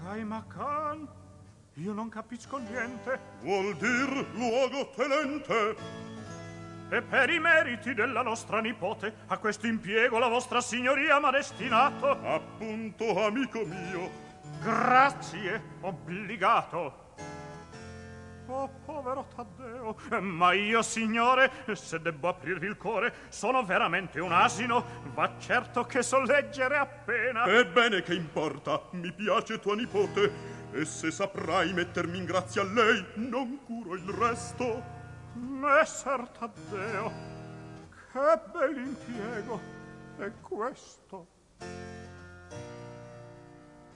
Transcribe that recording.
Caimacan? Io non capisco niente. Vuol dir luogo tenente. E per i meriti della nostra nipote a questo impiego la vostra signoria m'ha destinato. Appunto, amico mio. Grazie, obbligato. Oh, povero Taddeo, ma io, signore, se debbo aprirvi il cuore, sono veramente un asino, va certo che so leggere appena. Ebbene, che importa, mi piace tua nipote, e se saprai mettermi in grazia a lei, non curo il resto. Messer Taddeo, che bell'impiego è questo.